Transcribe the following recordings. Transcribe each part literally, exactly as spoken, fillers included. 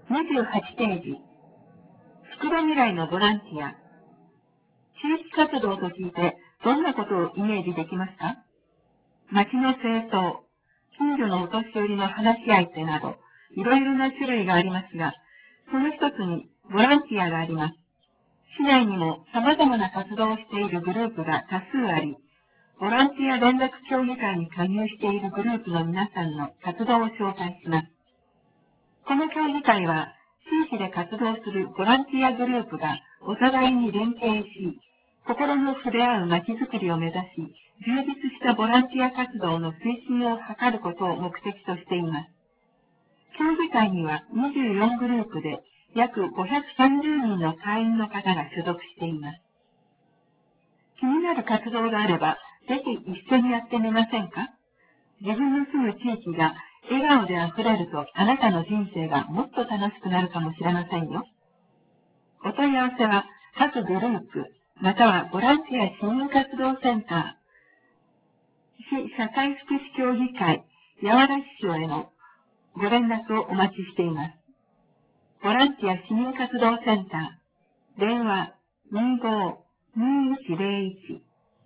にじゅうはちページ。つくばみらいのボランティア。地域活動と聞いて、どんなことをイメージできますか？町の清掃、近所のお年寄りの話し相手など、いろいろな種類がありますが、その一つにボランティアがあります。市内にも様々な活動をしているグループが多数あり、ボランティア連絡協議会に加入しているグループの皆さんの活動を紹介します。この協議会は、地域で活動するボランティアグループがお互いに連携し、心の触れ合うまちづくりを目指し、充実したボランティア活動の推進を図ることを目的としています。協議会にはにじゅうよんグループで約ごひゃくさんじゅうにんの会員の方が所属しています。気になる活動があれば、ぜひ一緒にやってみませんか？自分の住む地域が笑顔であふれると、あなたの人生がもっと楽しくなるかもしれませんよ。お問い合わせは、各グループ、またはボランティア市民活動センター、市社会福祉協議会、八原市長へのご連絡をお待ちしています。ボランティア市民活動センター、電話にじゅうご にじゅういちゼロいち。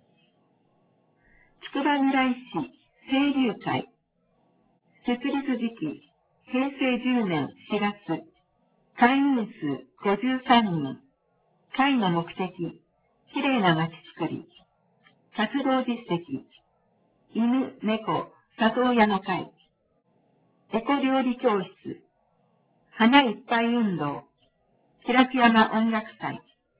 つくばみらい市清流会、設立時期、へいせいじゅうねんしがつ、会員数ごじゅうさんにん、会の目的、きれいなまちづくり、活動実績、犬、猫、里親の会、エコ料理教室、花いっぱい運動、開山音楽祭。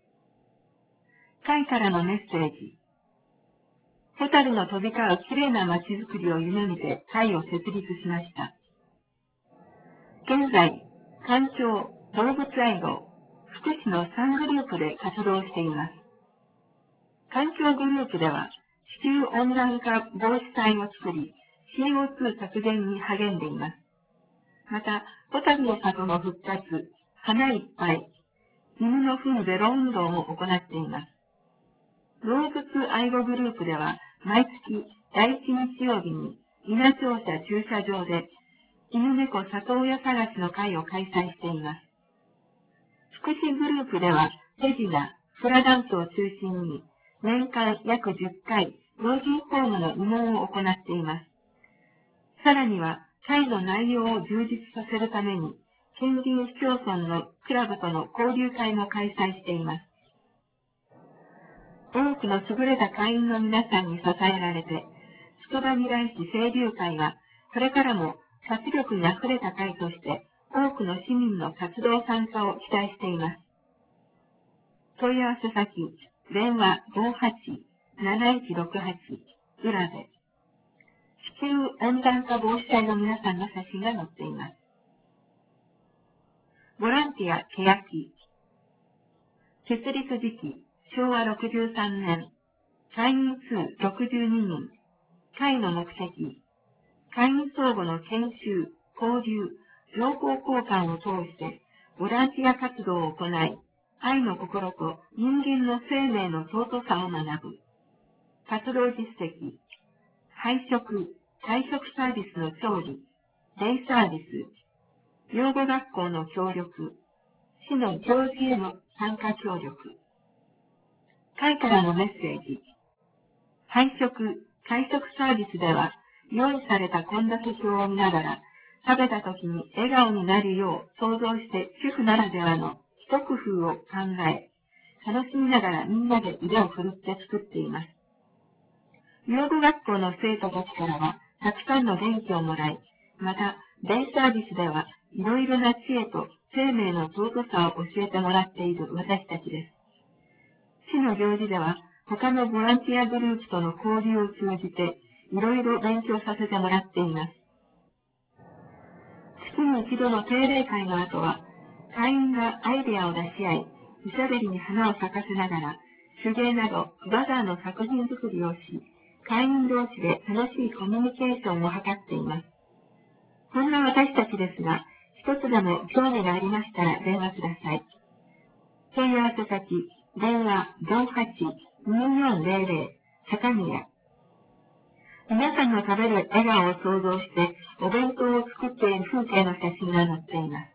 会からのメッセージ。ホタルの飛び交うきれいな街づくりを夢見て会を設立しました。現在、環境、動物愛護、福祉のさんグループで活動しています。環境グループでは、地球温暖化防止隊を作り、シーオーツー 削減に励んでいます。また、ホタルの里の復活、花いっぱい、犬の糞ゼロ運動も行っています。動物愛護グループでは、毎月だいいち日曜日に稲庁舎駐車場で犬猫里親探しの会を開催しています。福祉グループでは、手品、フラダンスを中心に年間約じゅっかい老人ホームの慰問を行っています。さらには、会の内容を充実させるために、近隣市町村のクラブとの交流会も開催しています。多くの優れた会員の皆さんに支えられて、つくばみらい市清流会は、これからも活力にあふれた会として、多くの市民の活動参加を期待しています。問い合わせ先、電話ごーはち なないちろくはち、裏で、地球温暖化防止隊の皆さんの写真が載っています。ボランティアけやき。設立時期、しょうわろくじゅうさんねん。会員数ろくじゅうににん。会の目的。会員相互の研修、交流、情報交換を通して、ボランティア活動を行い、愛の心と人間の生命の尊さを学ぶ。活動実績。配食、会食サービスの調理、デイサービス、養護学校の協力、市の行事への参加協力。会からのメッセージ。配食、会食サービスでは、用意された献立表を見ながら、食べた時に笑顔になるよう想像して主婦ならではの一工夫を考え、楽しみながらみんなで腕を振るって作っています。養護学校の生徒たちからは、たくさんの元気をもらい、また、デイサービスでは、いろいろな知恵と生命の尊さを教えてもらっている私たちです。市の行事では、他のボランティアグループとの交流を通じて、いろいろ勉強させてもらっています。月に一度の定例会の後は、会員がアイデアを出し合い、おしゃべりに花を咲かせながら、手芸などバザーの作品作りをし、会員同士で楽しいコミュニケーションを図っています。そんな私たちですが、一つでも興味がありましたら電話ください。問い合わせ先、電話ごーはち にーよんゼロゼロ、坂宮。皆さんの食べる笑顔を想像して、お弁当を作っている風景の写真が載っています。